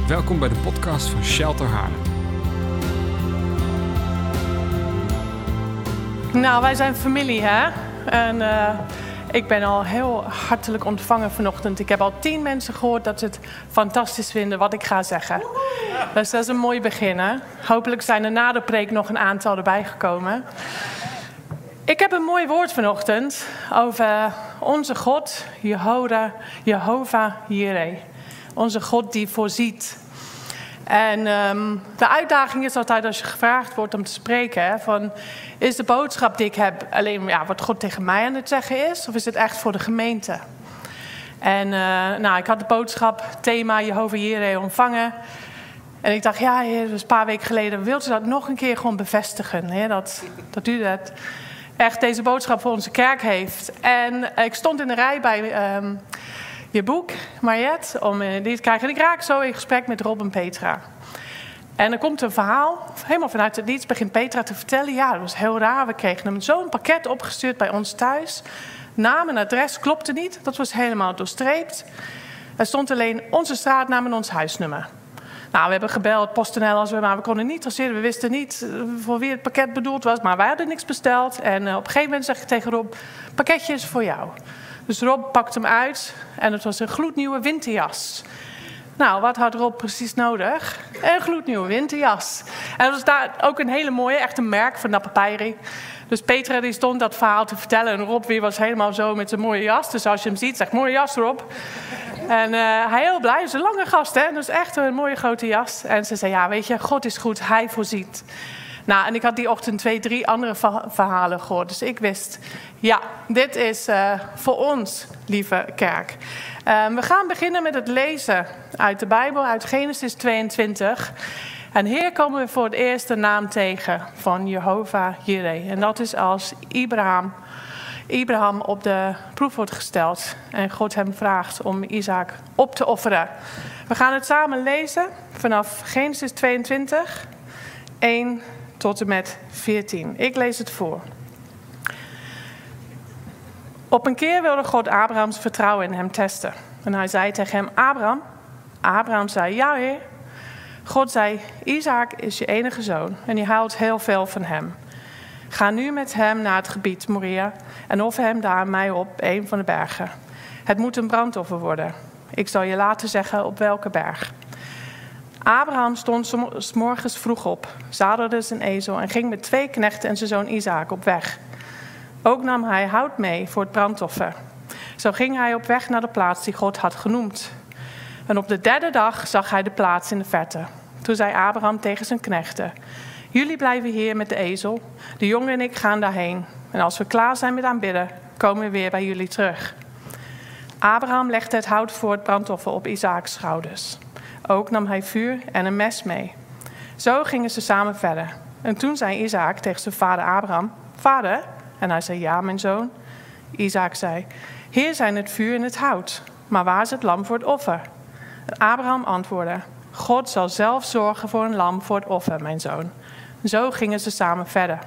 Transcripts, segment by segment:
Welkom bij de podcast van Shelter Haarlem. Nou, wij zijn familie, hè? En ik ben al heel hartelijk ontvangen vanochtend. Ik heb al 10 mensen gehoord dat ze het fantastisch vinden wat ik ga zeggen. Dus dat is een mooi begin, hè? Hopelijk zijn er na de preek nog een aantal erbij gekomen. Ik heb een mooi woord vanochtend over onze God, Jehovah Jireh. Onze God die voorziet. En de uitdaging is altijd als je gevraagd wordt om te spreken, hè, van, is de boodschap die ik heb alleen wat God tegen mij aan het zeggen is, of is het echt voor de gemeente? En ik had de boodschap, thema Jehovah Jireh ontvangen. En ik dacht, ja Heer, dat was een paar weken geleden, wilt u dat nog een keer gewoon bevestigen? Hè, dat u dat echt deze boodschap voor onze kerk heeft. En ik stond in de rij bij je boek, Mariette, om die te krijgen. En ik raak zo in gesprek met Rob en Petra. En er komt een verhaal, helemaal vanuit het niets begint Petra te vertellen. Ja, dat was heel raar. We kregen hem zo'n pakket opgestuurd bij ons thuis. Naam en adres klopte niet. Dat was helemaal doorstreept. Er stond alleen onze straatnaam en ons huisnummer. Nou, we hebben gebeld, PostNL, maar we konden niet traceren. We wisten niet voor wie het pakket bedoeld was, maar wij hadden niks besteld. En op een gegeven moment zeg ik tegen Rob, pakketje is voor jou. Dus Rob pakt hem uit en het was een gloednieuwe winterjas. Nou, wat had Rob precies nodig? Een gloednieuwe winterjas. En dat was daar ook een hele mooie, echt een merk van Napapijri. Dus Petra die stond dat verhaal te vertellen en Rob weer was helemaal zo met zijn mooie jas. Dus als je hem ziet, zegt mooie jas Rob. En hij heel blij, het is een lange gast hè, dus echt een mooie grote jas. En ze zei, ja weet je, God is goed, hij voorziet. Nou, en ik had die ochtend 2-3 andere verhalen gehoord. Dus ik wist, ja, dit is voor ons, lieve kerk. We gaan beginnen met het lezen uit de Bijbel, uit Genesis 22. En hier komen we voor het eerst de naam tegen van Jehovah Jireh. En dat is als Abraham op de proef wordt gesteld. En God hem vraagt om Isaac op te offeren. We gaan het samen lezen vanaf Genesis 22, 1 tot en met 14. Ik lees het voor. Op een keer wilde God Abrahams vertrouwen in hem testen. En hij zei tegen hem, Abraham. Abraham zei, ja Heer. God zei, Isaac is je enige zoon en je houdt heel veel van hem. Ga nu met hem naar het gebied Moria en offer hem daar mij op een van de bergen. Het moet een brandoffer worden. Ik zal je laten zeggen op welke berg. Abraham stond 's morgens vroeg op, zadelde zijn ezel en ging met 2 knechten en zijn zoon Isaac op weg. Ook nam hij hout mee voor het brandoffer. Zo ging hij op weg naar de plaats die God had genoemd. En op de 3e dag zag hij de plaats in de verte. Toen zei Abraham tegen zijn knechten, jullie blijven hier met de ezel, de jongen en ik gaan daarheen. En als we klaar zijn met aanbidden, komen we weer bij jullie terug. Abraham legde het hout voor het brandoffer op Isaaks schouders. Ook nam hij vuur en een mes mee. Zo gingen ze samen verder. En toen zei Isaac tegen zijn vader Abraham, vader? En hij zei, ja, mijn zoon. Isaac zei, hier zijn het vuur en het hout, maar waar is het lam voor het offer? En Abraham antwoordde, God zal zelf zorgen voor een lam voor het offer, mijn zoon. Zo gingen ze samen verder.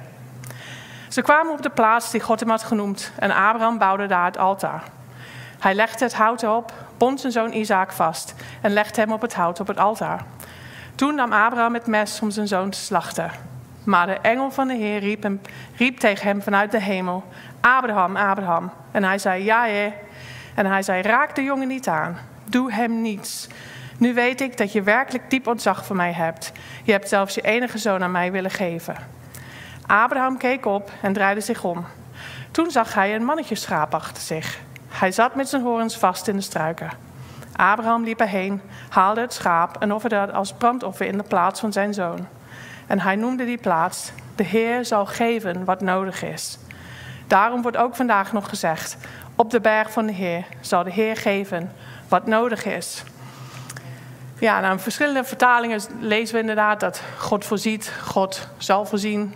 Ze kwamen op de plaats die God hem had genoemd en Abraham bouwde daar het altaar. Hij legde het hout op, bond zijn zoon Isaac vast en legde hem op het hout op het altaar. Toen nam Abraham het mes om zijn zoon te slachten. Maar de engel van de Heer riep tegen hem vanuit de hemel, Abraham, Abraham. En hij zei, ja Heer. En hij zei, raak de jongen niet aan. Doe hem niets. Nu weet ik dat je werkelijk diep ontzag voor mij hebt. Je hebt zelfs je enige zoon aan mij willen geven. Abraham keek op en draaide zich om. Toen zag hij een mannetjesschaap achter zich. Hij zat met zijn horens vast in de struiken. Abraham liep erheen, haalde het schaap en offerde het als brandoffer in de plaats van zijn zoon. En hij noemde die plaats, de Heer zal geven wat nodig is. Daarom wordt ook vandaag nog gezegd, op de berg van de Heer zal de Heer geven wat nodig is. Ja, nou, in verschillende vertalingen lezen we inderdaad dat God voorziet, God zal voorzien.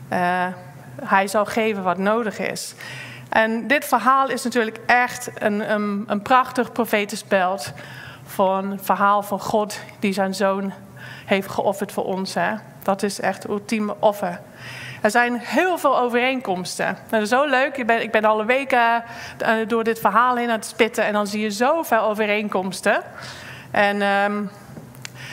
Hij zal geven wat nodig is. En dit verhaal is natuurlijk echt een prachtig profetisch beeld van een verhaal van God die zijn zoon heeft geofferd voor ons. Hè? Dat is echt het ultieme offer. Er zijn heel veel overeenkomsten. Dat is zo leuk. Ik ben alle weken door dit verhaal heen aan het spitten en dan zie je zoveel overeenkomsten. En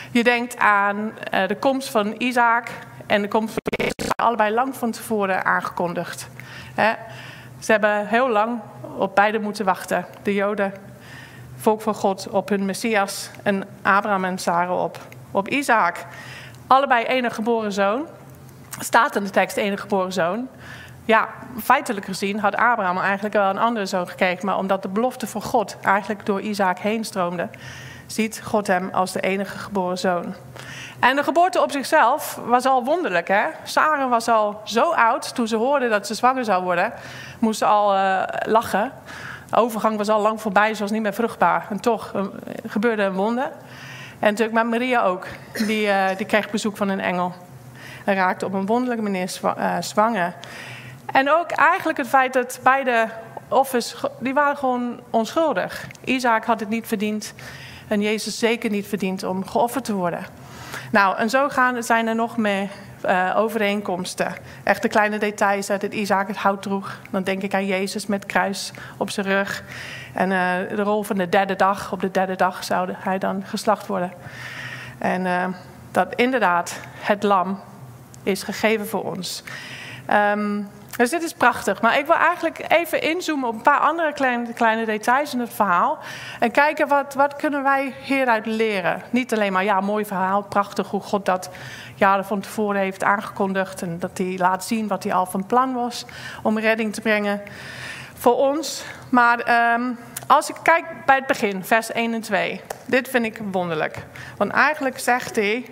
Je denkt aan de komst van Isaac en de komst van Jezus, allebei lang van tevoren aangekondigd. Ze hebben heel lang op beide moeten wachten. De Joden, volk van God, op hun Messias en Abraham en Sarah op Isaac. Allebei enige geboren zoon. Staat in de tekst enige geboren zoon. Ja, feitelijk gezien had Abraham eigenlijk wel een andere zoon gekregen. Maar omdat de belofte van God eigenlijk door Isaac heen stroomde, ziet God hem als de enige geboren zoon. En de geboorte op zichzelf was al wonderlijk. Hè? Sarah was al zo oud, toen ze hoorde dat ze zwanger zou worden, moest ze al lachen. De overgang was al lang voorbij, ze was niet meer vruchtbaar. En toch gebeurde een wonder. En natuurlijk met Maria ook. Die kreeg bezoek van een engel. En raakte op een wonderlijke manier zwanger. En ook eigenlijk het feit dat beide offers, die waren gewoon onschuldig. Isaac had het niet verdiend. En Jezus zeker niet verdiend om geofferd te worden. Nou, en zo zijn er nog meer overeenkomsten. Echt de kleine details uit dat Isaac het hout droeg. Dan denk ik aan Jezus met kruis op zijn rug. En de rol van de derde dag. Op de derde dag zou hij dan geslacht worden. En dat inderdaad het lam is gegeven voor ons. Dus dit is prachtig. Maar ik wil eigenlijk even inzoomen op een paar andere kleine details in het verhaal. En kijken wat kunnen wij hieruit leren. Niet alleen maar, ja, mooi verhaal, prachtig hoe God dat jaren van tevoren heeft aangekondigd. En dat hij laat zien wat hij al van plan was om redding te brengen voor ons. Maar als ik kijk bij het begin, vers 1 en 2. Dit vind ik wonderlijk. Want eigenlijk zegt hij,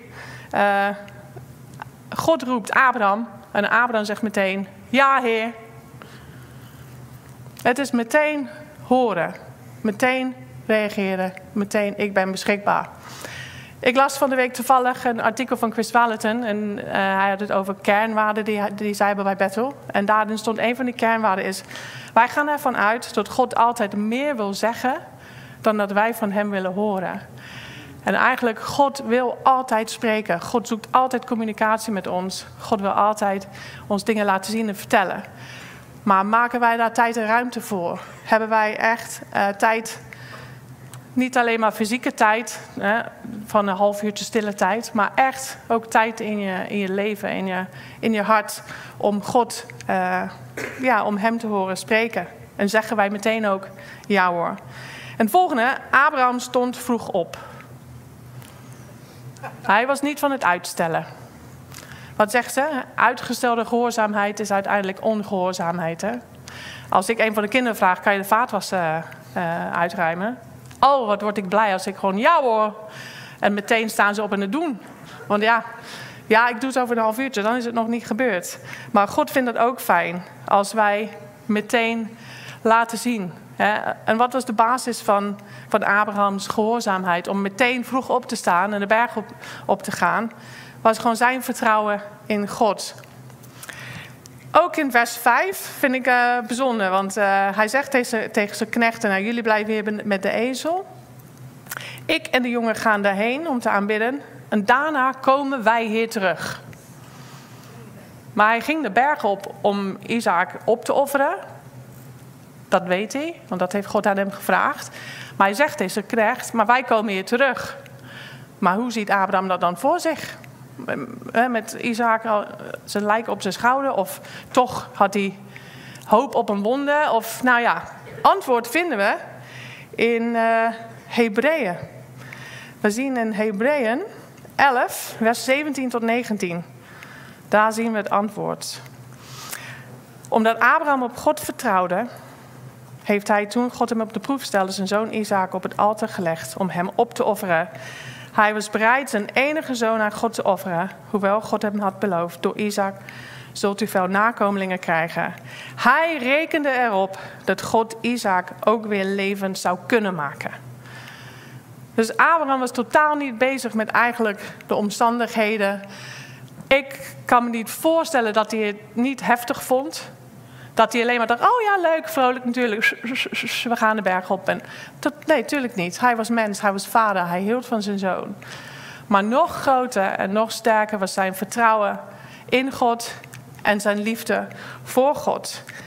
God roept Abraham. En Abraham zegt meteen, ja Heer. Het is meteen horen. Meteen reageren. Meteen, ik ben beschikbaar. Ik las van de week toevallig een artikel van Chris Vallotton. En hij had het over kernwaarden die zij hebben bij Bethel. En daarin stond een van die kernwaarden is, wij gaan ervan uit dat God altijd meer wil zeggen dan dat wij van hem willen horen. En eigenlijk, God wil altijd spreken. God zoekt altijd communicatie met ons. God wil altijd ons dingen laten zien en vertellen. Maar maken wij daar tijd en ruimte voor? Hebben wij echt tijd, niet alleen maar fysieke tijd, van een half uurtje stille tijd, maar echt ook tijd in je leven, in je hart, om God, om hem te horen spreken. En zeggen wij meteen ook, ja hoor. En het volgende, Abraham stond vroeg op. Hij was niet van het uitstellen. Wat zegt ze? Uitgestelde gehoorzaamheid is uiteindelijk ongehoorzaamheid. Hè? Als ik een van de kinderen vraag, kan je de vaatwas uitruimen? Oh, wat word ik blij als ik gewoon ja hoor. En meteen staan ze op en het doen. Want ja, ik doe het over een half uurtje, dan is het nog niet gebeurd. Maar God vindt het ook fijn als wij meteen laten zien. En wat was de basis van Abrahams gehoorzaamheid? Om meteen vroeg op te staan en de berg op te gaan. Was gewoon zijn vertrouwen in God. Ook in vers 5 vind ik bijzonder. Want hij zegt tegen zijn knechten, nou, jullie blijven hier met de ezel. Ik en de jongen gaan daarheen om te aanbidden. En daarna komen wij hier terug. Maar hij ging de berg op om Isaac op te offeren. Dat weet hij, want dat heeft God aan hem gevraagd. Maar hij zegt deze knecht, maar wij komen hier terug. Maar hoe ziet Abraham dat dan voor zich? Met Isaac zijn lijk op zijn schouder? Of toch had hij hoop op een wonder? Of nou ja, antwoord vinden we in Hebreeën. We zien in Hebreeën 11, vers 17 tot 19. Daar zien we het antwoord. Omdat Abraham op God vertrouwde, heeft hij toen God hem op de proef stelde zijn zoon Isaac op het altaar gelegd om hem op te offeren. Hij was bereid zijn enige zoon aan God te offeren, hoewel God hem had beloofd, door Isaac zult u veel nakomelingen krijgen. Hij rekende erop dat God Isaac ook weer levend zou kunnen maken. Dus Abraham was totaal niet bezig met eigenlijk de omstandigheden. Ik kan me niet voorstellen dat hij het niet heftig vond. Dat hij alleen maar dacht, oh ja, leuk, vrolijk natuurlijk. We gaan de berg op. Nee, natuurlijk niet. Hij was mens, hij was vader, hij hield van zijn zoon. Maar nog groter en nog sterker was zijn vertrouwen in God en zijn liefde voor God.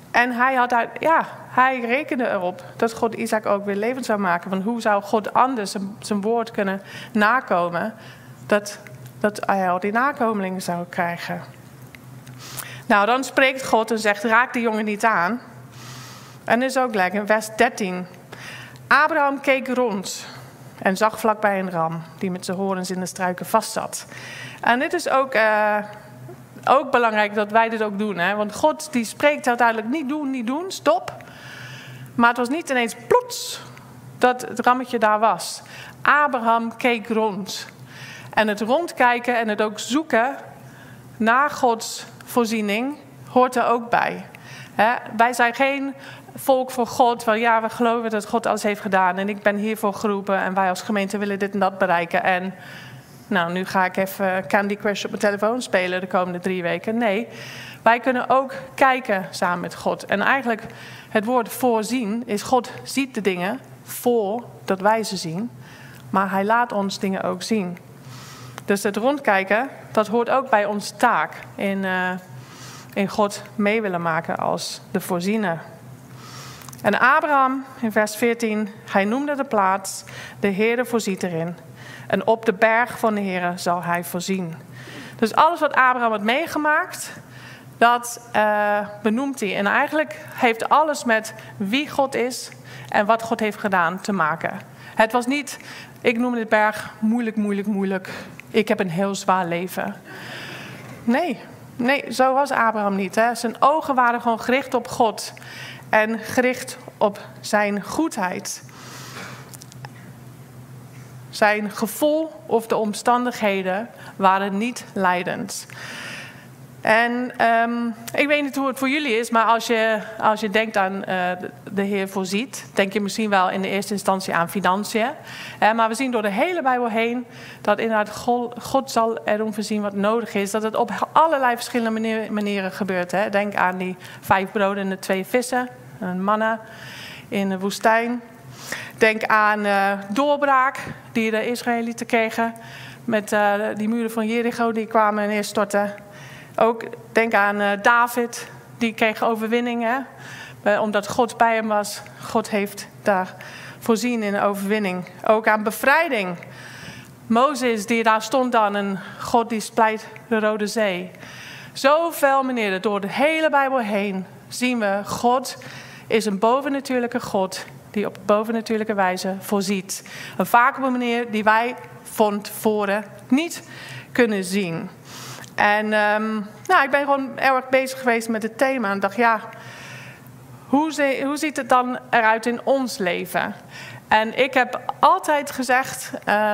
En hij rekende erop dat God Isaac ook weer levend zou maken. Want hoe zou God anders zijn woord kunnen nakomen, dat hij al die nakomelingen zou krijgen? Nou, dan spreekt God en zegt, raak die jongen niet aan. En dat is ook lekker, in vers 13. Abraham keek rond en zag vlakbij een ram die met zijn horens in de struiken vastzat. En dit is ook belangrijk dat wij dit ook doen. Hè? Want God die spreekt uiteindelijk niet doen, stop. Maar het was niet ineens plots dat het rammetje daar was. Abraham keek rond. En het rondkijken en het ook zoeken naar Gods voorziening hoort er ook bij. Hè? Wij zijn geen volk voor God. Van ja, we geloven dat God alles heeft gedaan. En ik ben hiervoor geroepen. En wij als gemeente willen dit en dat bereiken. En nou, nu ga ik even Candy Crush op mijn telefoon spelen de komende 3 weken. Nee, wij kunnen ook kijken samen met God. En eigenlijk het woord voorzien is God ziet de dingen voordat wij ze zien. Maar hij laat ons dingen ook zien. Dus het rondkijken, dat hoort ook bij onze taak. In God mee willen maken als de voorziener. En Abraham, in vers 14, hij noemde de plaats, de Heere voorziet erin. En op de berg van de Heere zal hij voorzien. Dus alles wat Abraham had meegemaakt, dat benoemt hij. En eigenlijk heeft alles met wie God is en wat God heeft gedaan te maken. Het was niet, ik noem dit berg moeilijk. Ik heb een heel zwaar leven. Nee, zo was Abraham niet. Hè. Zijn ogen waren gewoon gericht op God. En gericht op zijn goedheid. Zijn gevoel of de omstandigheden waren niet leidend. En ik weet niet hoe het voor jullie is, maar als je denkt aan de Heer voorziet, denk je misschien wel in de eerste instantie aan financiën. Maar we zien door de hele Bijbel heen dat inderdaad God zal erom voorzien wat nodig is. Dat het op allerlei verschillende manieren gebeurt. Hè. Denk aan die 5 broden en de 2 vissen, een manna in de woestijn. Denk aan doorbraak die de Israëlieten kregen met die muren van Jericho die kwamen en neerstortten. Ook denk aan David, die kreeg overwinning, hè? Omdat God bij hem was. God heeft daar voorzien in een overwinning. Ook aan bevrijding. Mozes die daar stond dan en God die splijt de Rode Zee. Zoveel manieren door de hele Bijbel heen zien we God is een bovennatuurlijke God die op bovennatuurlijke wijze voorziet. En vaak op een manier die wij van tevoren niet kunnen zien. En ik ben gewoon erg bezig geweest met het thema. En dacht, ja, hoe ziet het dan eruit in ons leven? En ik heb altijd gezegd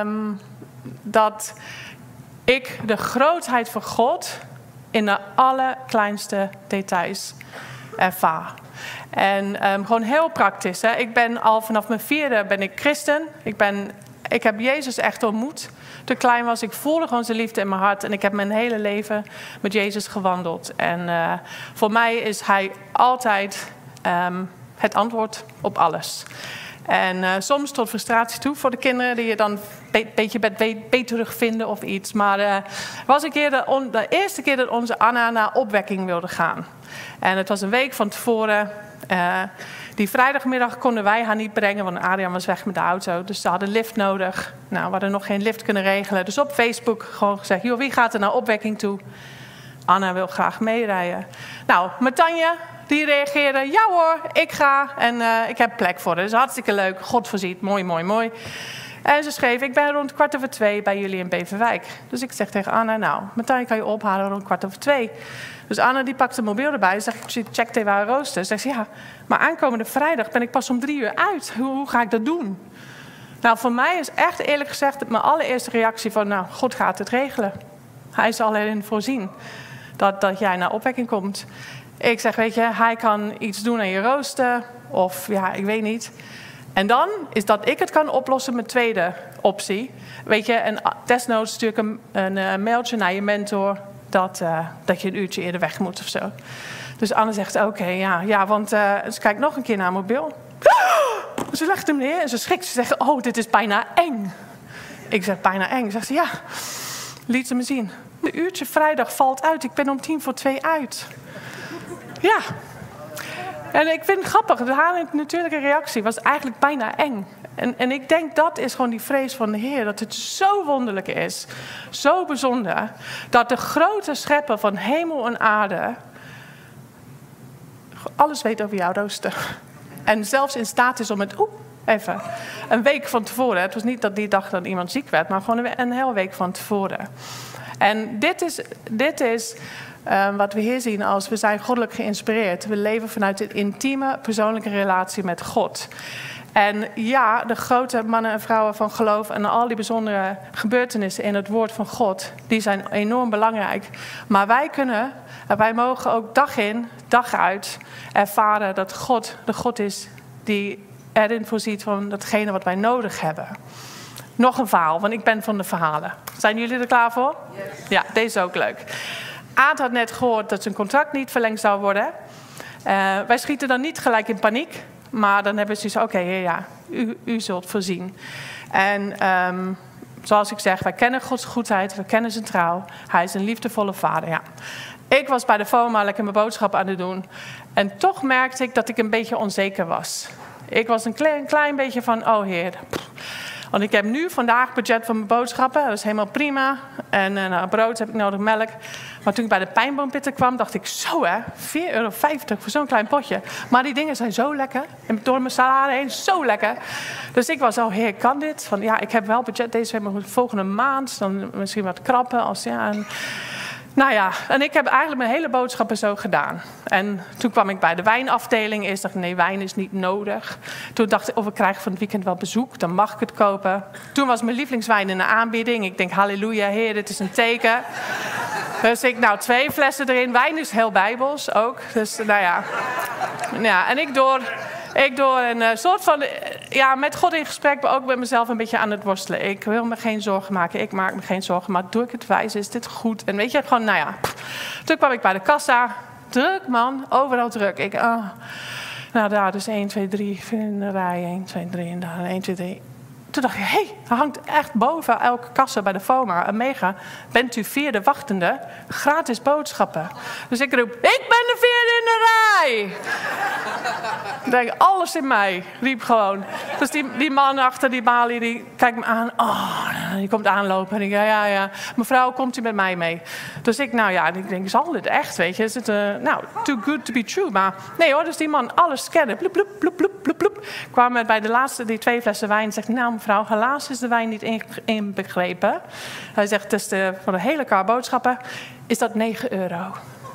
dat ik de grootheid van God in de allerkleinste details ervaar. En gewoon heel praktisch. Hè? Ik ben al vanaf mijn 4e ben ik christen. Ik heb Jezus echt ontmoet. Toen ik klein was, ik voelde gewoon zijn liefde in mijn hart. En ik heb mijn hele leven met Jezus gewandeld. En voor mij is hij altijd het antwoord op alles. En soms tot frustratie toe voor de kinderen die je dan een beetje beterig vinden of iets. Maar was een keer de eerste keer dat onze Anna naar opwekking wilde gaan. En het was een week van tevoren. Die vrijdagmiddag konden wij haar niet brengen, want Adriaan was weg met de auto. Dus ze hadden een lift nodig. Nou, we hadden nog geen lift kunnen regelen. Dus op Facebook gewoon gezegd, joh, wie gaat er naar opwekking toe? Anna wil graag meerijden. Nou, Matanja, die reageerde, ja hoor, ik ga en ik heb plek voor haar. Dus hartstikke leuk, God voorziet, mooi. En ze schreef, ik ben rond 1:15 bij jullie in Beverwijk. Dus ik zeg tegen Anna, nou, Matanja kan je ophalen rond 1:15. Dus Anna die pakt de mobiel erbij. Zeg ik, check even haar rooster. Zegt ze, ja, maar aankomende vrijdag ben ik pas om 3 uur uit. Hoe ga ik dat doen? Nou, voor mij is echt eerlijk gezegd mijn allereerste reactie van, nou, God gaat het regelen. Hij zal erin voorzien dat jij naar opwekking komt. Ik zeg, weet je, hij kan iets doen aan je rooster. Of ja, ik weet niet. En dan is dat ik het kan oplossen met tweede optie. Weet je, en desnoods stuur ik een mailtje naar je mentor dat je een uurtje eerder weg moet of zo. Dus Anne zegt, oké, ja, want ze kijkt nog een keer naar mobiel. Ze legt hem neer en ze schrikt. Ze zegt, oh, dit is bijna eng. Ik zeg, bijna eng. Zegt ze, ja, liet ze me zien. Een uurtje vrijdag valt uit. Ik ben om 1:50 uit. Ja. En ik vind het grappig, haar natuurlijke reactie was eigenlijk bijna eng. En ik denk dat is gewoon die vrees van de Heer. Dat het zo wonderlijk is, zo bijzonder, dat de grote schepper van hemel en aarde alles weet over jouw rooster. En zelfs in staat is om het even een week van tevoren. Het was niet dat die dag dat iemand ziek werd, maar gewoon een hele week van tevoren. En dit is wat we hier zien als we zijn goddelijk geïnspireerd. We leven vanuit een intieme persoonlijke relatie met God. En ja, de grote mannen en vrouwen van geloof en al die bijzondere gebeurtenissen in het woord van God, die zijn enorm belangrijk. Maar wij mogen ook dag in, dag uit ervaren dat God de God is die erin voorziet van datgene wat wij nodig hebben. Nog een verhaal, want ik ben van de verhalen. Zijn jullie er klaar voor? Yes. Ja, deze is ook leuk. Aad had net gehoord dat zijn contract niet verlengd zou worden. Wij schieten dan niet gelijk in paniek. Maar dan hebben ze zoiets, oké, ja, u zult voorzien. En zoals ik zeg, wij kennen Gods goedheid, we kennen zijn trouw. Hij is een liefdevolle vader, ja. Ik was bij de FOMA lekker mijn boodschap aan het doen. En toch merkte ik dat ik een beetje onzeker was. Ik was een klein beetje van, oh Heer. Want ik heb nu vandaag budget van mijn boodschappen. Dat is helemaal prima. En brood heb ik nodig, melk. Maar toen ik bij de pijnboompitten kwam, dacht ik, zo hè, €4,50 voor zo'n klein potje. Maar die dingen zijn zo lekker. En door mijn salade heen, zo lekker. Dus ik was, oh Heer, kan dit? Van ja, ik heb wel budget deze week, maar volgende maand. Dan misschien wat krappen. Nou ja, en ik heb eigenlijk mijn hele boodschappen zo gedaan. En toen kwam ik bij de wijnafdeling. Eerst dacht ik, nee, wijn is niet nodig. Toen dacht ik, we krijgen van het weekend wel bezoek. Dan mag ik het kopen. Toen was mijn lievelingswijn in de aanbieding. Ik denk, halleluja, Heer, dit is een teken. Dus ik, 2 flessen erin. Wijn is heel bijbels ook. Dus, nou ja, en ik door een soort van, ja, met God in gesprek, maar ook met mezelf een beetje aan het worstelen. Ik wil me geen zorgen maken, ik maak me geen zorgen, maar doe ik het wijs, is dit goed? En weet je, gewoon, Toen kwam ik bij de kassa, druk man, overal druk. Ik, daar, dus 1, 2, 3, in de rij, 1, 2, 3 en daar, 1, 2, 3. Toen dacht ik, hé, er hangt echt boven elke kassa bij de FOMA een mega. Bent u 4e wachtende? Gratis boodschappen. Dus ik roep, ik ben de 4e in de rij. Ik denk, alles in mij riep gewoon. Dus die man achter die balie, die kijkt me aan. Oh, die komt aanlopen. En ik denk, ja. Mevrouw, komt u met mij mee? Dus ik, ik denk, zal dit echt, weet je? Is het, too good to be true. Maar nee hoor, dus die man alles scannen. Bloep, bloep, bloep, bloep, bloep, bloep. Kwamen bij de laatste, die 2 flessen wijn. Zegt, mevrouw, helaas is de wijn niet inbegrepen. Hij zegt, dus voor de hele kar boodschappen is dat €9.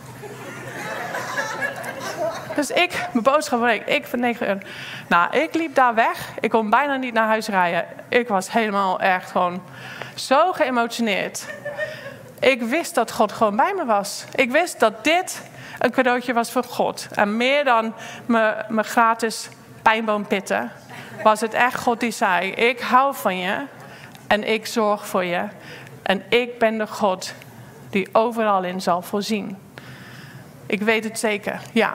Dus mijn boodschap van ik voor €9. Ik liep daar weg. Ik kon bijna niet naar huis rijden. Ik was helemaal echt gewoon zo geëmotioneerd. Ik wist dat God gewoon bij me was. Ik wist dat dit een cadeautje was van God. En meer dan mijn gratis pijnboompitten was het echt God die zei, ik hou van je en ik zorg voor je. En ik ben de God die overal in zal voorzien. Ik weet het zeker, ja.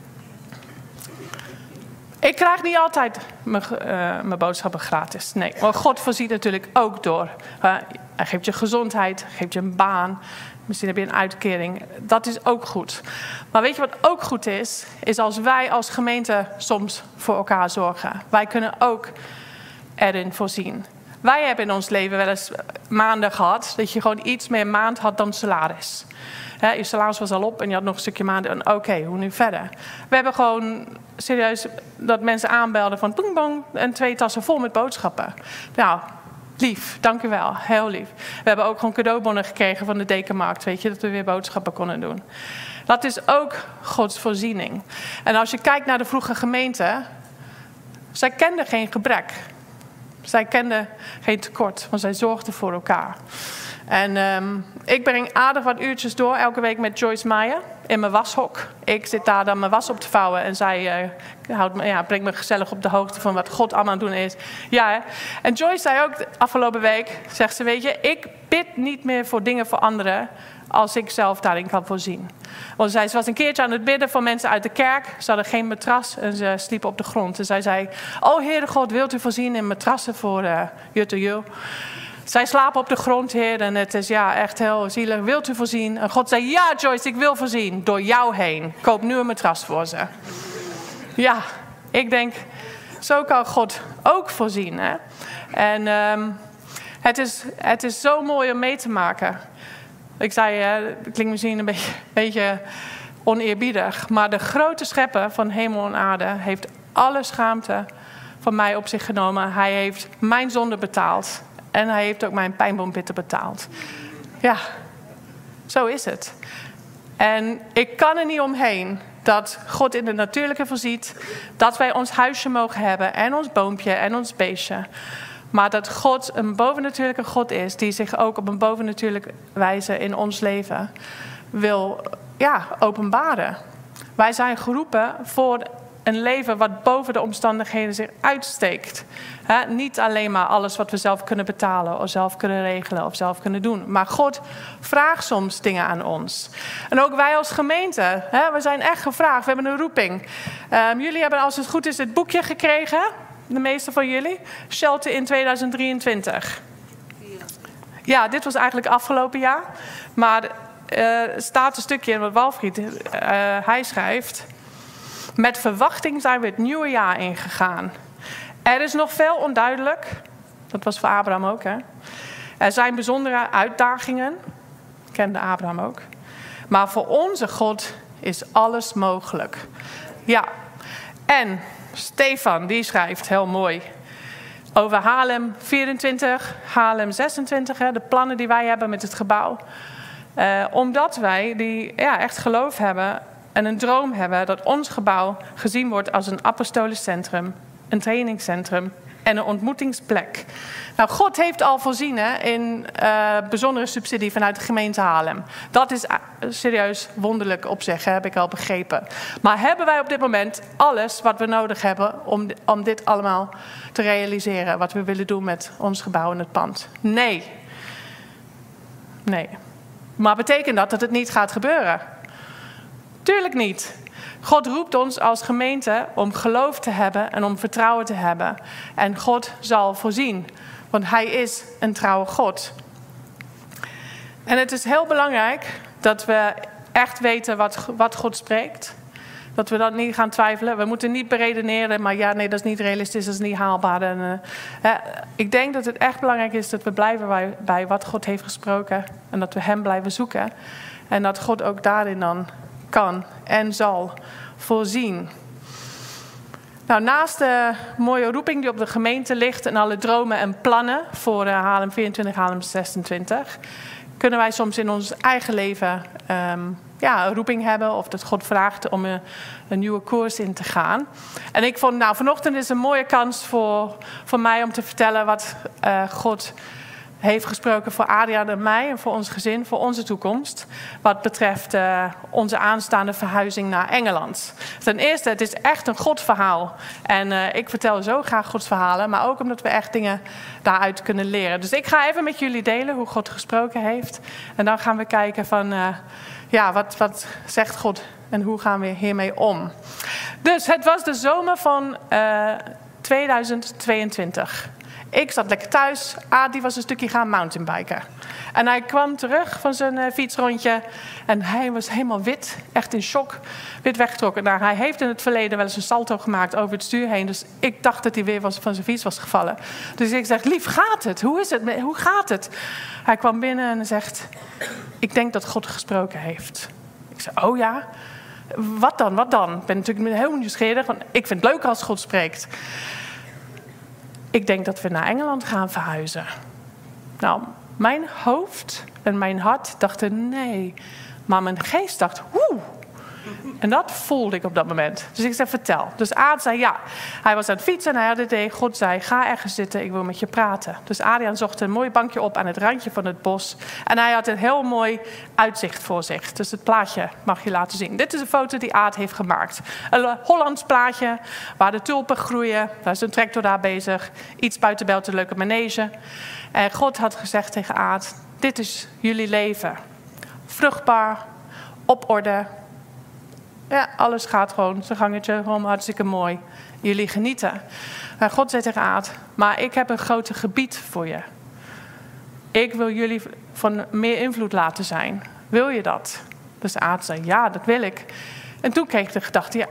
Ik krijg niet altijd mijn boodschappen gratis. Nee, maar God voorziet natuurlijk ook door. Hij geeft je gezondheid, geeft je een baan. Misschien heb je een uitkering. Dat is ook goed. Maar weet je wat ook goed is? Is als wij als gemeente soms voor elkaar zorgen. Wij kunnen ook erin voorzien. Wij hebben in ons leven wel eens maanden gehad dat je gewoon iets meer maand had dan salaris. Je salaris was al op en je had nog een stukje maanden. Oké, hoe nu verder? We hebben gewoon serieus dat mensen aanbelden van boem, boem, en 2 tassen vol met boodschappen. Nou, lief, dank u wel, heel lief. We hebben ook gewoon cadeaubonnen gekregen van de Dekenmarkt, weet je, dat we weer boodschappen konden doen. Dat is ook Gods voorziening. En als je kijkt naar de vroege gemeente, zij kenden geen gebrek. Zij kenden geen tekort, want zij zorgden voor elkaar. En ik breng aardig wat uurtjes door elke week met Joyce Meijer in mijn washok. Ik zit daar dan mijn was op te vouwen en zij brengt me gezellig op de hoogte van wat God allemaal aan het doen is. Ja, hè? En Joyce zei ook de afgelopen week, zegt ze, weet je, ik bid niet meer voor dingen voor anderen als ik zelf daarin kan voorzien. Want ze was een keertje aan het bidden voor mensen uit de kerk. Ze hadden geen matras en ze sliepen op de grond. En zij zei, oh Heere God, wilt u voorzien in matrassen voor Jut en Jul? Zij slapen op de grond, Heer, en het is echt heel zielig. Wilt u voorzien? En God zei, ja Joyce, ik wil voorzien. Door jou heen. Koop nu een matras voor ze. Ja, ik denk, zo kan God ook voorzien. Hè? En het is zo mooi om mee te maken. Ik zei, het klinkt misschien een beetje oneerbiedig, maar de grote schepper van hemel en aarde heeft alle schaamte van mij op zich genomen. Hij heeft mijn zonde betaald en hij heeft ook mijn pijnboompitten betaald. Ja, zo is het. En ik kan er niet omheen dat God in de natuurlijke voorziet, dat wij ons huisje mogen hebben en ons boompje en ons beestje. Maar dat God een bovennatuurlijke God is die zich ook op een bovennatuurlijke wijze in ons leven wil openbaren. Wij zijn geroepen voor een leven wat boven de omstandigheden zich uitsteekt. Niet alleen maar alles wat we zelf kunnen betalen of zelf kunnen regelen of zelf kunnen doen. Maar God vraagt soms dingen aan ons. En ook wij als gemeente, we zijn echt gevraagd. We hebben een roeping. Jullie hebben, als het goed is, het boekje gekregen. De meeste van jullie. Shelter in 2023. Ja, dit was eigenlijk afgelopen jaar. Maar er staat een stukje in wat Walfried hij schrijft. Met verwachting zijn we het nieuwe jaar ingegaan. Er is nog veel onduidelijk. Dat was voor Abraham ook, hè. Er zijn bijzondere uitdagingen. Kende Abraham ook. Maar voor onze God is alles mogelijk. Ja. En Stefan, die schrijft heel mooi over Haarlem 24, Haarlem 26, de plannen die wij hebben met het gebouw. Omdat wij die echt geloof hebben en een droom hebben dat ons gebouw gezien wordt als een apostolisch centrum, een trainingscentrum en een ontmoetingsplek. Nou, God heeft al voorzien in bijzondere subsidie vanuit de gemeente Haarlem. Dat is serieus wonderlijk op zich, heb ik al begrepen. Maar hebben wij op dit moment alles wat we nodig hebben om dit allemaal te realiseren? Wat we willen doen met ons gebouw en het pand? Nee. Maar betekent dat het niet gaat gebeuren? Tuurlijk niet. God roept ons als gemeente om geloof te hebben en om vertrouwen te hebben. En God zal voorzien, want hij is een trouwe God. En het is heel belangrijk dat we echt weten wat God spreekt. Dat we dat niet gaan twijfelen. We moeten niet beredeneren, maar dat is niet realistisch, dat is niet haalbaar. Ik denk dat het echt belangrijk is dat we blijven bij wat God heeft gesproken. En dat we hem blijven zoeken. En dat God ook daarin dan kan en zal voorzien. Nou, naast de mooie roeping die op de gemeente ligt en alle dromen en plannen voor Haarlem 24, Haarlem 26, kunnen wij soms in ons eigen leven een roeping hebben of dat God vraagt om een nieuwe koers in te gaan. En ik vond, vanochtend is een mooie kans voor mij om te vertellen wat God heeft gesproken voor Adriaan en mij en voor ons gezin, voor onze toekomst. Wat betreft onze aanstaande verhuizing naar Engeland. Ten eerste, het is echt een Godverhaal. En ik vertel zo graag Gods verhalen, maar ook omdat we echt dingen daaruit kunnen leren. Dus ik ga even met jullie delen hoe God gesproken heeft. En dan gaan we kijken van, wat zegt God en hoe gaan we hiermee om. Dus het was de zomer van 2022. Ik zat lekker thuis. Die was een stukje gaan mountainbiken. En hij kwam terug van zijn fietsrondje. En hij was helemaal wit. Echt in shock. Wit weggetrokken. Nou, hij heeft in het verleden wel eens een salto gemaakt over het stuur heen. Dus ik dacht dat hij weer van zijn fiets was gevallen. Dus ik zeg, lief, gaat het? Hoe is het? Hoe gaat het? Hij kwam binnen en zegt, ik denk dat God gesproken heeft. Ik zei, oh ja? Wat dan? Wat dan? Ik ben natuurlijk heel nieuwsgierig. Want ik vind het leuk als God spreekt. Ik denk dat we naar Engeland gaan verhuizen. Nou, mijn hoofd en mijn hart dachten nee. Maar mijn geest dacht, woe. En dat voelde ik op dat moment. Dus ik zei, vertel. Dus Aad zei ja. Hij was aan het fietsen en hij had het idee. God zei, ga ergens zitten, ik wil met je praten. Dus Adriaan zocht een mooi bankje op aan het randje van het bos. En hij had een heel mooi uitzicht voor zich. Dus het plaatje mag je laten zien. Dit is een foto die Aad heeft gemaakt. Een Hollands plaatje waar de tulpen groeien. Daar is een tractor daar bezig. Iets buiten Belt, een leuke manege. En God had gezegd tegen Aad, dit is jullie leven. Vruchtbaar, op orde. Ja, alles gaat gewoon zijn gangetje, gewoon hartstikke mooi. Jullie genieten. Maar God zei tegen Aad, maar ik heb een groter gebied voor je. Ik wil jullie van meer invloed laten zijn. Wil je dat? Dus Aad zei, ja, dat wil ik. En toen kreeg ik de gedachte, ja,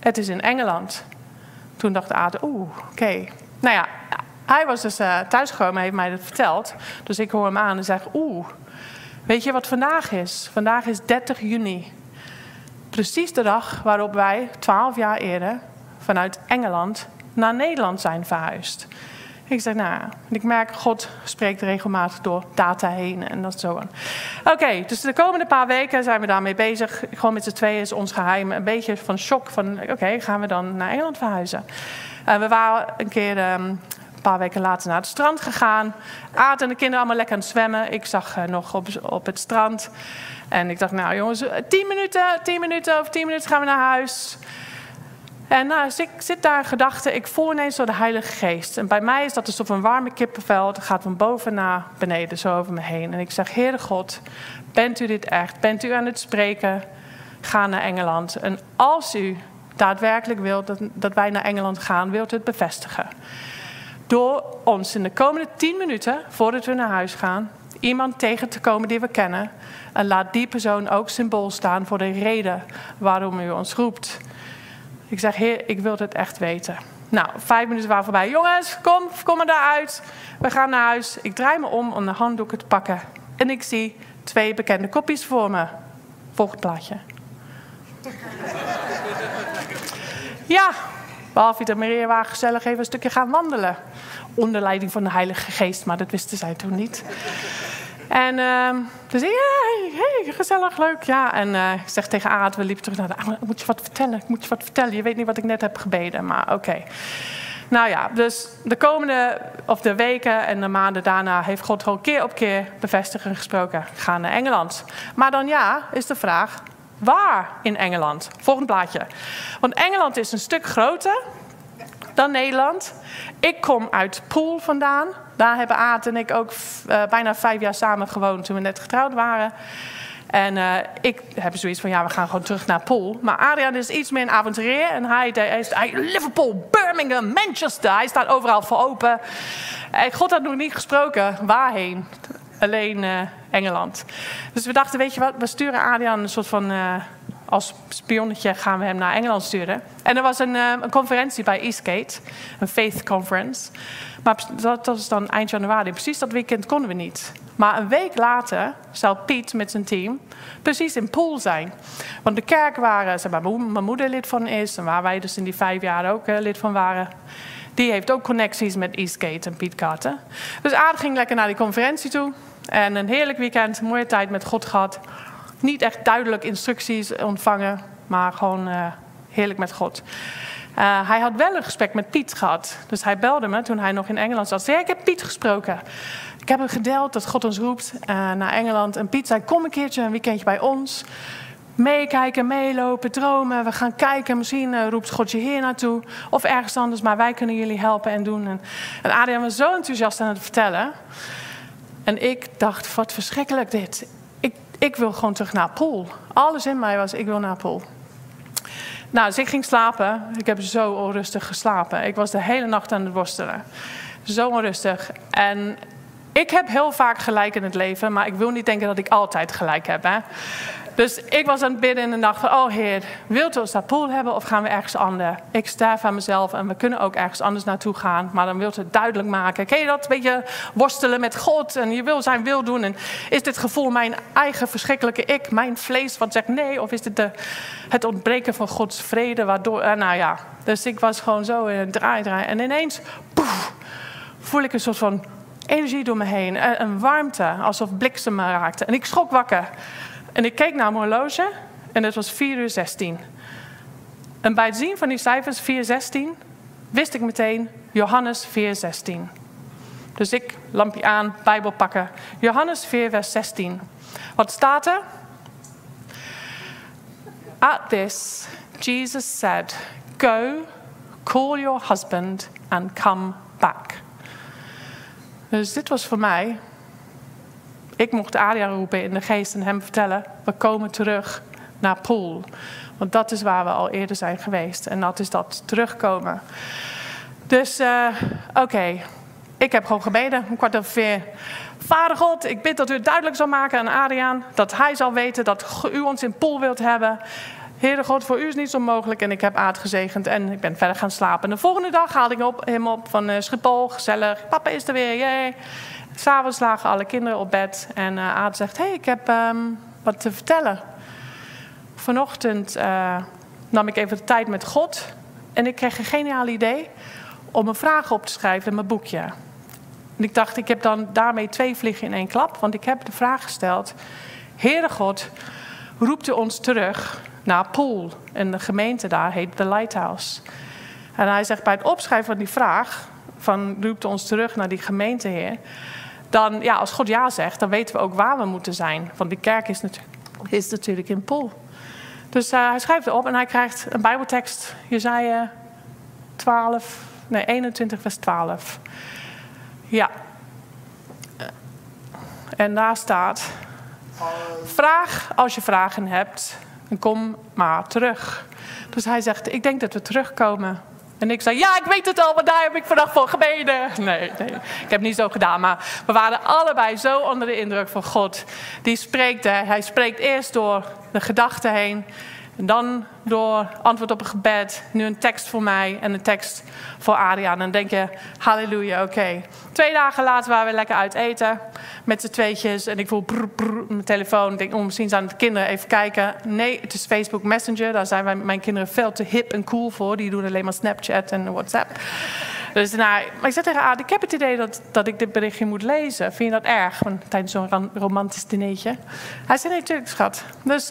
het is in Engeland. Toen dacht Adriaan, oké. Nou ja, hij was dus thuisgekomen en heeft mij dat verteld. Dus ik hoor hem aan en zeg, weet je wat vandaag is? Vandaag is 30 juni. Precies de dag waarop wij 12 jaar eerder vanuit Engeland naar Nederland zijn verhuisd. Ik zeg, ik merk, God spreekt regelmatig door data heen en dat zo. Oké, dus de komende paar weken zijn we daarmee bezig. Gewoon met z'n tweeën is ons geheim. Een beetje van shock van, gaan we dan naar Engeland verhuizen? We waren een keer een paar weken later naar het strand gegaan. Aad en de kinderen allemaal lekker aan het zwemmen. Ik zag nog op het strand. En ik dacht, jongens, 10 minuten gaan we naar huis. En dus ik zit daar in gedachten, ik voel ineens door de Heilige Geest. En bij mij is dat een soort van warme kippenvel. Het gaat van boven naar beneden, zo over me heen. En ik zeg, Heere God, bent u dit echt? Bent u aan het spreken? Ga naar Engeland. En als u daadwerkelijk wilt dat wij naar Engeland gaan, wilt u het bevestigen. Door ons in de komende 10 minuten, voordat we naar huis gaan, iemand tegen te komen die we kennen. En laat die persoon ook symbool staan voor de reden waarom u ons roept. Ik zeg, Heer, ik wil het echt weten. 5 minuten waren voorbij. Jongens, kom maar daaruit. We gaan naar huis. Ik draai me om de handdoeken te pakken. En ik zie 2 bekende kopjes voor me. Volgend plaatje. Ja, behalve dat Maria waren gezellig even een stukje gaan wandelen. Onder leiding van de Heilige Geest, maar dat wisten zij toen niet. En dus hey, gezellig, leuk. Ja, en ik zeg tegen Aad, we liepen terug naar ik moet je wat vertellen. Je weet niet wat ik net heb gebeden, maar oké. Nou ja, dus de weken en de maanden daarna heeft God gewoon keer op keer bevestigend gesproken. Ga naar Engeland. Maar dan is de vraag, waar in Engeland? Volgend plaatje. Want Engeland is een stuk groter dan Nederland. Ik kom uit Poole vandaan. Daar hebben Aad en ik ook bijna 5 jaar samen gewoond toen we net getrouwd waren. En ik heb zoiets van, we gaan gewoon terug naar Poole. Maar Adriaan is iets meer een avonturier. En hij Liverpool, Birmingham, Manchester. Hij staat overal voor open. God had nog niet gesproken. Waarheen? Alleen Engeland. Dus we dachten, weet je wat, we sturen Adriaan een soort van als spionnetje gaan we hem naar Engeland sturen. En er was een conferentie bij Eastgate, een faith conference. Maar dat was dan eind januari. Precies dat weekend konden we niet. Maar een week later zou Piet met zijn team precies in Poole zijn. Want de kerk waar mijn moeder lid van is, en waar wij dus in die 5 jaar ook lid van waren, die heeft ook connecties met Eastgate en Piet Carter. Dus Aad ging lekker naar die conferentie toe. En een heerlijk weekend, een mooie tijd met God gehad. Niet echt duidelijk instructies ontvangen, maar gewoon heerlijk met God. Hij had wel een gesprek met Piet gehad. Dus hij belde me toen hij nog in Engeland zat. Zei, ik heb Piet gesproken. Ik heb hem gedeeld dat God ons roept naar Engeland. En Piet zei, kom een keertje een weekendje bij ons. Meekijken, meelopen, dromen. We gaan kijken, misschien roept God je hier naartoe. Of ergens anders, maar wij kunnen jullie helpen en doen. En Adriaan was zo enthousiast aan het vertellen. En ik dacht, wat verschrikkelijk dit. Ik wil gewoon terug naar Poole. Alles in mij was, ik wil naar Poole. Dus ik ging slapen. Ik heb zo onrustig geslapen. Ik was de hele nacht aan het worstelen. Zo onrustig. En ik heb heel vaak gelijk in het leven. Maar ik wil niet denken dat ik altijd gelijk heb. Hè? Dus ik was aan het bidden in de nacht van, oh Heer, wilt u ons naar Poole hebben of gaan we ergens anders? Ik sterf aan mezelf en we kunnen ook ergens anders naartoe gaan. Maar dan wilt u het duidelijk maken. Ken je dat? Een beetje worstelen met God en je wil zijn wil doen. En is dit gevoel mijn eigen verschrikkelijke ik, mijn vlees wat zegt nee? Of is dit het ontbreken van Gods vrede waardoor, Dus ik was gewoon zo in een draai. En ineens, voel ik een soort van energie door me heen. Een warmte, alsof bliksem me raakte. En ik schrok wakker. En ik keek naar mijn horloge en het was 4:16. En bij het zien van die cijfers 4:16 wist ik meteen Johannes 4:16. Dus ik, lampje aan, Bijbel pakken. Johannes 4 vers 16. Wat staat er? At this, Jesus said, go, call your husband and come back. Dus dit was voor mij. Ik mocht Adriaan roepen in de geest en hem vertellen, we komen terug naar Poole. Want dat is waar we al eerder zijn geweest. En dat is dat terugkomen. Dus oké. Ik heb gewoon gebeden, 4:15. Vader God, ik bid dat u het duidelijk zal maken aan Adriaan. Dat hij zal weten dat u ons in Poole wilt hebben. Heere God, voor u is niets onmogelijk. En ik heb Aad gezegend en ik ben verder gaan slapen. En de volgende dag haalde ik hem op van Schiphol. Gezellig. Papa is er weer. Yay. 'S Avonds lagen alle kinderen op bed. En Aad zegt, hey, ik heb wat te vertellen. Vanochtend nam ik even de tijd met God. En ik kreeg een geniaal idee om een vraag op te schrijven in mijn boekje. En ik dacht, ik heb dan daarmee 2 vliegen in 1 klap. Want ik heb de vraag gesteld. Heere God, roept u ons terug naar Poole. En de gemeente daar heet The Lighthouse. En hij zegt, bij het opschrijven van die vraag, van roept u ons terug naar die gemeente, Heer. Dan, ja, als God ja zegt, dan weten we ook waar we moeten zijn. Want die kerk is natuurlijk in Poole. Dus hij schrijft het op en hij krijgt een bijbeltekst. Jesaja 21 vers 12. Ja. En daar staat, vraag als je vragen hebt en kom maar terug. Dus hij zegt, ik denk dat we terugkomen. En ik zei, ja, ik weet het al, want daar heb ik vandaag voor gebeden. Nee, ik heb niet zo gedaan. Maar we waren allebei zo onder de indruk van God. Die spreekt, hij spreekt eerst door de gedachten heen. En dan door antwoord op een gebed. Nu een tekst voor mij en een tekst voor Adriaan. En dan denk je, halleluja, oké. 2 dagen later waren we lekker uit eten. Met z'n tweetjes. En ik voel brrr, brrr, mijn telefoon. Ik denk, misschien zijn de kinderen even kijken. Nee, het is Facebook Messenger. Daar zijn wij met mijn kinderen veel te hip en cool voor. Die doen alleen maar Snapchat en WhatsApp. Dus maar ik zei tegen Aad, ik heb het idee dat ik dit berichtje moet lezen. Vind je dat erg? Tijdens zo'n romantisch dinertje. Hij zei, nee, natuurlijk schat. Dus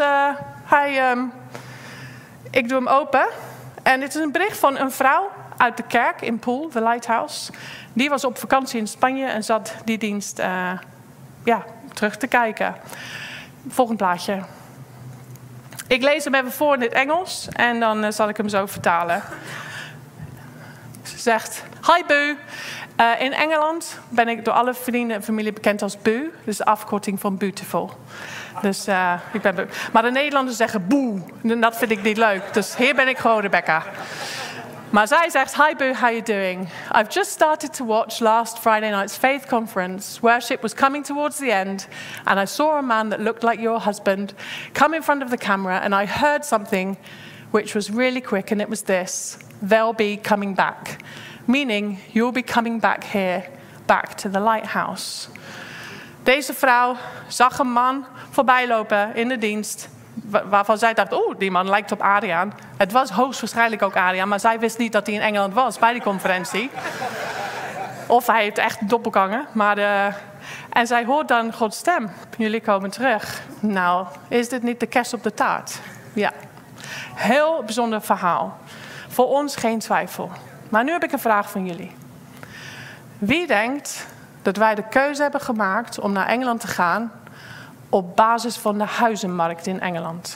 ik doe hem open. En dit is een bericht van een vrouw uit de kerk in Poole, The Lighthouse. Die was op vakantie in Spanje en zat die dienst terug te kijken. Volgend plaatje. Ik lees hem even voor in het Engels en dan zal ik hem zo vertalen. Ze zegt, hi Boo. In Engeland ben ik door alle vrienden en familie bekend als Boo. Dus de afkorting van beautiful. Dus ik ben Boo. Maar de Nederlanders zeggen boe. En dat vind ik niet leuk. Dus hier ben ik gewoon Rebecca. Maar zij zegt, hi Boo, how you doing? I've just started to watch last Friday night's faith conference. Worship was coming towards the end. And I saw a man that looked like your husband come in front of the camera. And I heard something which was really quick. And it was this. They'll be coming back. Meaning, you'll be coming back here, back to the lighthouse. Deze vrouw zag een man voorbij lopen in de dienst, waarvan zij dacht, die man lijkt op Adriaan. Het was hoogstwaarschijnlijk ook Adriaan, maar zij wist niet dat hij in Engeland was bij die conferentie. Of hij heeft echt doppelgangen. En zij hoort dan Gods stem. Jullie komen terug. Nou, is dit niet de kerst op de taart? Ja. Heel bijzonder verhaal. Voor ons geen twijfel. Maar nu heb ik een vraag van jullie. Wie denkt dat wij de keuze hebben gemaakt om naar Engeland te gaan op basis van de huizenmarkt in Engeland?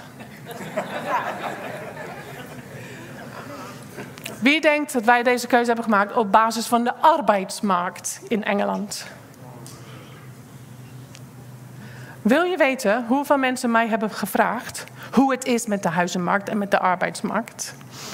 Wie denkt dat wij deze keuze hebben gemaakt op basis van de arbeidsmarkt in Engeland? Wil je weten hoeveel mensen mij hebben gevraagd hoe het is met de huizenmarkt en met de arbeidsmarkt?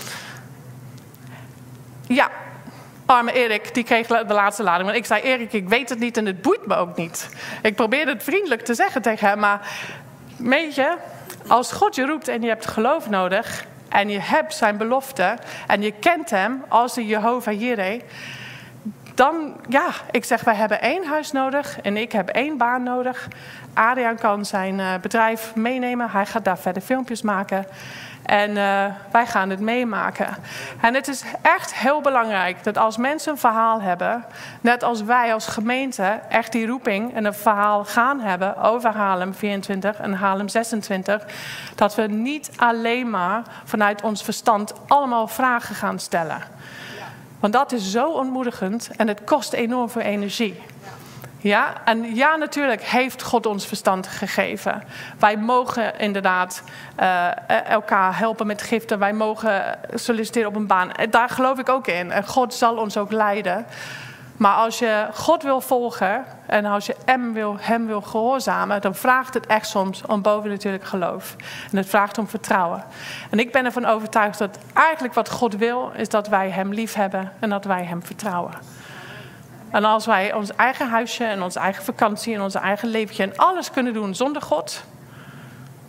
Ja, arme Erik, die kreeg de laatste lading. Want ik zei, Erik, ik weet het niet en het boeit me ook niet. Ik probeerde het vriendelijk te zeggen tegen hem, maar weet je, als God je roept en je hebt geloof nodig en je hebt zijn belofte en je kent hem als de Jehovah Jireh, dan, ja, ik zeg, wij hebben 1 huis nodig en ik heb 1 baan nodig. Adriaan kan zijn bedrijf meenemen, hij gaat daar verder filmpjes maken. En wij gaan het meemaken. En het is echt heel belangrijk dat als mensen een verhaal hebben, net als wij als gemeente echt die roeping en een verhaal gaan hebben over Haarlem 24 en Haarlem 26, dat we niet alleen maar vanuit ons verstand allemaal vragen gaan stellen. Want dat is zo ontmoedigend en het kost enorm veel energie. Ja, en ja, natuurlijk heeft God ons verstand gegeven. Wij mogen inderdaad elkaar helpen met giften. Wij mogen solliciteren op een baan. Daar geloof ik ook in. En God zal ons ook leiden. Maar als je God wil volgen en als je hem wil gehoorzamen, dan vraagt het echt soms om bovennatuurlijk geloof. En het vraagt om vertrouwen. En ik ben ervan overtuigd dat eigenlijk wat God wil, is dat wij hem lief hebben en dat wij hem vertrouwen. En als wij ons eigen huisje en onze eigen vakantie en onze eigen leventje en alles kunnen doen zonder God,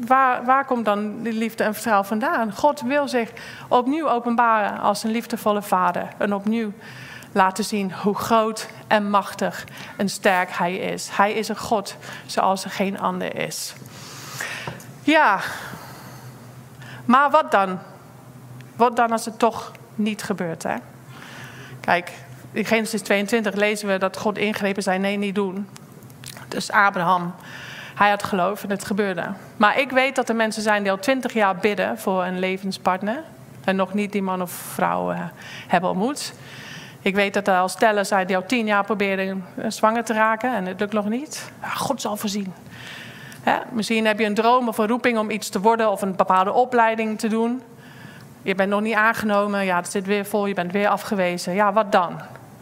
waar komt dan die liefde en vertrouwen vandaan? God wil zich opnieuw openbaren als een liefdevolle vader. En opnieuw laten zien hoe groot en machtig en sterk hij is. Hij is een God zoals er geen ander is. Ja, maar wat dan? Wat dan als het toch niet gebeurt, hè? Kijk, in Genesis 22 lezen we dat God ingreep en zei, nee, niet doen. Dus Abraham, hij had geloof en het gebeurde. Maar ik weet dat er mensen zijn die al 20 jaar bidden voor een levenspartner. En nog niet die man of vrouw hebben ontmoet. Ik weet dat er al stellen zijn die al 10 jaar proberen zwanger te raken. En het lukt nog niet. Ja, God zal voorzien. Misschien heb je een droom of een roeping om iets te worden. Of een bepaalde opleiding te doen. Je bent nog niet aangenomen. Ja, het zit weer vol. Je bent weer afgewezen. Ja, wat dan?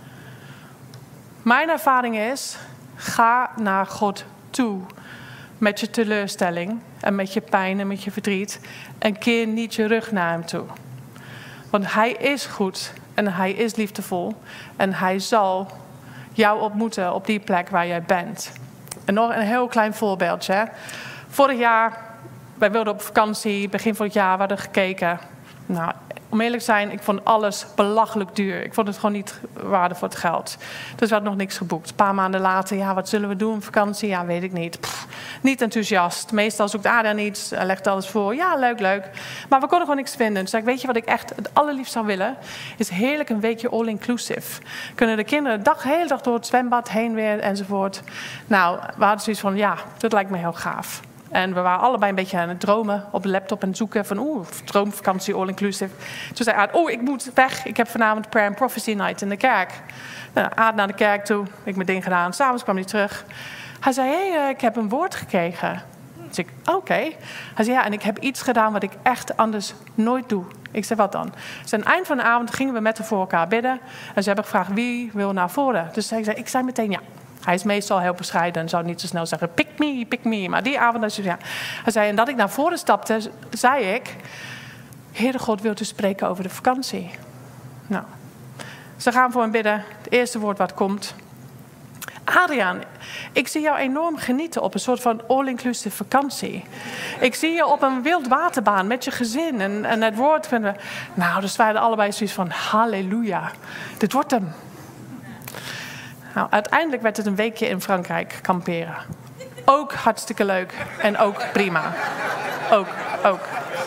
Mijn ervaring is, ga naar God toe. Met je teleurstelling en met je pijn en met je verdriet. En keer niet je rug naar hem toe. Want hij is goed en hij is liefdevol. En hij zal jou ontmoeten op die plek waar jij bent. En nog een heel klein voorbeeldje. Hè. Vorig jaar, wij wilden op vakantie, begin van het jaar, we hadden gekeken. Nou, om eerlijk te zijn, ik vond alles belachelijk duur. Ik vond het gewoon niet waarde voor het geld. Dus we hadden nog niks geboekt. Een paar maanden later, ja, wat zullen we doen op vakantie? Ja, weet ik niet. Niet enthousiast. Meestal zoekt Adriaan iets, legt alles voor. Ja, leuk. Maar we konden gewoon niks vinden. Dus zei ik, weet je wat ik echt het allerliefst zou willen? Is heerlijk een weekje all-inclusive. Kunnen de kinderen de hele dag door het zwembad, heen weer enzovoort. Nou, we hadden zoiets van, ja, dat lijkt me heel gaaf. En we waren allebei een beetje aan het dromen op de laptop en zoeken van droomvakantie all-inclusive. Toen zei Aad, ik moet weg. Ik heb vanavond Prayer and Prophecy Night in de kerk. Nou, Aad naar de kerk toe. Ik mijn ding gedaan. S'avonds kwam hij terug. Hij zei, ik heb een woord gekregen. Dus ik, oké. Hij zei, ja, en ik heb iets gedaan wat ik echt anders nooit doe. Ik zei, wat dan? Dus aan het eind van de avond gingen we met haar voor elkaar bidden. En ze hebben gevraagd, wie wil naar voren? Dus ik zei meteen ja. Hij is meestal heel bescheiden en zou niet zo snel zeggen, pick me. Maar die avond, ja. Hij zei, en dat ik naar voren stapte, zei ik, Heere God, wilt u spreken over de vakantie? Nou, ze gaan voor hem bidden. Het eerste woord wat komt. Adriaan, ik zie jou enorm genieten op een soort van all-inclusive vakantie. Ik zie je op een wildwaterbaan met je gezin. En het woord vinden we... Nou, dus wij hadden allebei zoiets van, halleluja, dit wordt hem. Nou, uiteindelijk werd het een weekje in Frankrijk kamperen. Ook hartstikke leuk en ook prima. Ook.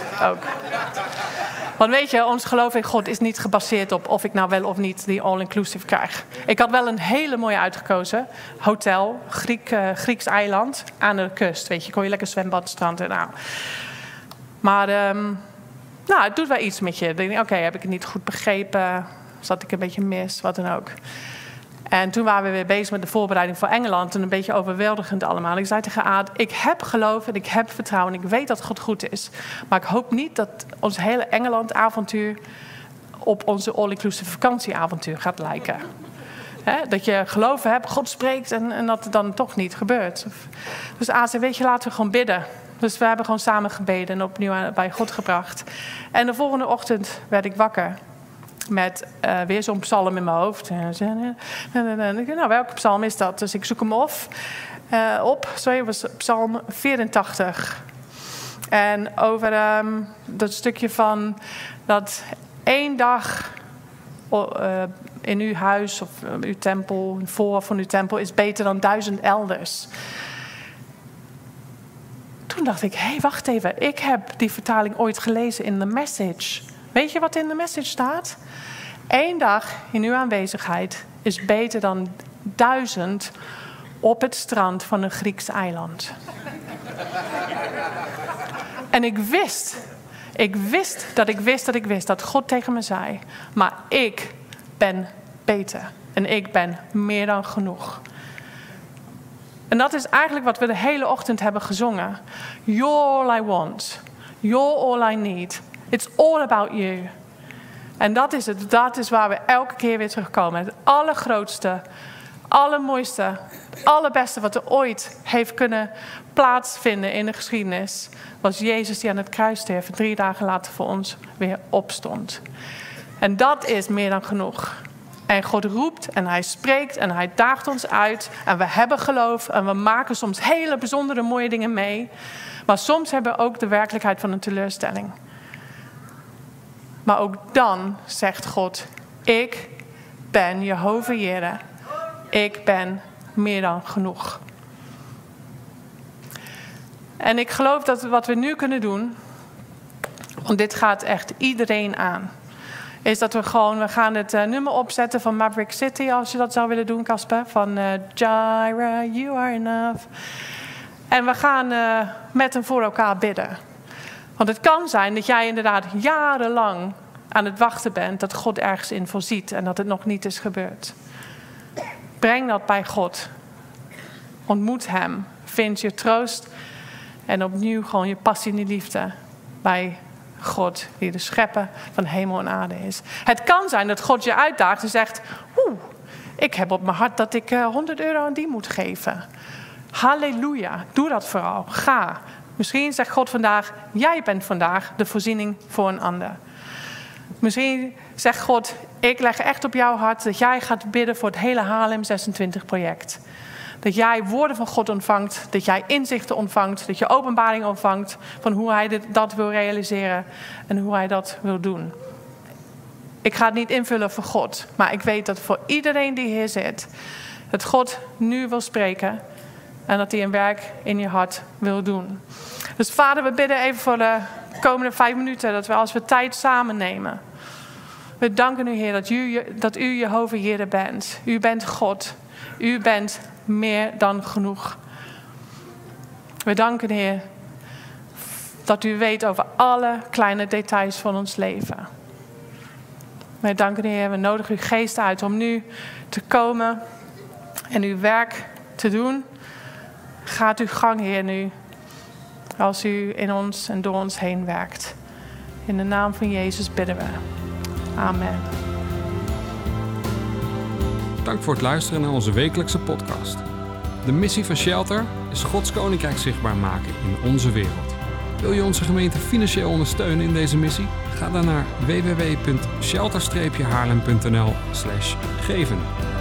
Want weet je, ons geloof in God is niet gebaseerd op of ik nou wel of niet die all-inclusive krijg. Ik had wel een hele mooie uitgekozen. Hotel, Grieks eiland aan de kust. Weet je, kon je lekker zwembad, strand en nou. Maar het doet wel iets met je. Dan denk ik, oké, heb ik het niet goed begrepen? Zat ik een beetje mis? Wat dan ook. En toen waren we weer bezig met de voorbereiding voor Engeland. En een beetje overweldigend allemaal. Ik zei tegen Aad, ik heb geloof en ik heb vertrouwen. En ik weet dat God goed is. Maar ik hoop niet dat ons hele Engeland-avontuur op onze all-inclusive vakantieavontuur gaat lijken. Dat je geloof hebt, God spreekt en dat het dan toch niet gebeurt. Dus Aad zei, weet je, laten we gewoon bidden. Dus we hebben gewoon samen gebeden en opnieuw bij God gebracht. En de volgende ochtend werd ik wakker. Met weer zo'n psalm in mijn hoofd. Nou, welke psalm is dat? Dus ik zoek hem op. Het was psalm 84. En over dat stukje van dat 1 dag in uw huis of uw tempel, een voorhof van uw tempel, is beter dan 1000 elders. Toen dacht ik, wacht even. Ik heb die vertaling ooit gelezen in The Message. Weet je wat in The Message staat? 1 dag in uw aanwezigheid is beter dan 1000 op het strand van een Grieks eiland. En ik wist dat God tegen me zei, maar ik ben beter. En ik ben meer dan genoeg. En dat is eigenlijk wat we de hele ochtend hebben gezongen. You're all I want. You're all I need. It's all about you. En dat is het. Dat is waar we elke keer weer terugkomen. Het allergrootste, allermooiste, het allerbeste wat er ooit heeft kunnen plaatsvinden in de geschiedenis, was Jezus die aan het kruis stierf en 3 dagen later voor ons weer opstond. En dat is meer dan genoeg. En God roept en hij spreekt en hij daagt ons uit. En we hebben geloof en we maken soms hele bijzondere mooie dingen mee. Maar soms hebben we ook de werkelijkheid van een teleurstelling. Maar ook dan zegt God, ik ben Jehovah Jireh. Ik ben meer dan genoeg. En ik geloof dat wat we nu kunnen doen, want dit gaat echt iedereen aan, is dat we gaan het nummer opzetten van Maverick City, als je dat zou willen doen, Casper. Van Jireh, you are enough. En we gaan met hem voor elkaar bidden. Want het kan zijn dat jij inderdaad jarenlang aan het wachten bent dat God ergens in voorziet en dat het nog niet is gebeurd. Breng dat bij God. Ontmoet hem. Vind je troost en opnieuw gewoon je passie en je liefde bij God, die de schepper van hemel en aarde is. Het kan zijn dat God je uitdaagt en zegt, ik heb op mijn hart dat ik €100 aan die moet geven. Halleluja, doe dat vooral. Ga. Misschien zegt God vandaag, jij bent vandaag de voorziening voor een ander. Misschien zegt God, ik leg echt op jouw hart dat jij gaat bidden voor het hele Haarlem 26 project. Dat jij woorden van God ontvangt, dat jij inzichten ontvangt, dat je openbaring ontvangt van hoe hij dat wil realiseren en hoe hij dat wil doen. Ik ga het niet invullen voor God, maar ik weet dat voor iedereen die hier zit, dat God nu wil spreken en dat hij een werk in je hart wil doen. Dus Vader, we bidden even voor de komende 5 minuten, dat we als we tijd samen nemen. We danken u, Heer, dat u Jehovah Jireh bent. U bent God. U bent meer dan genoeg. We danken, Heer, dat u weet over alle kleine details van ons leven. We danken, Heer, we nodigen uw geest uit om nu te komen en uw werk te doen. Gaat uw gang, Heer, nu, als u in ons en door ons heen werkt. In de naam van Jezus bidden we. Amen. Dank voor het luisteren naar onze wekelijkse podcast. De missie van Shelter is Gods Koninkrijk zichtbaar maken in onze wereld. Wil je onze gemeente financieel ondersteunen in deze missie? Ga dan naar www.shelter-haarlem.nl/geven.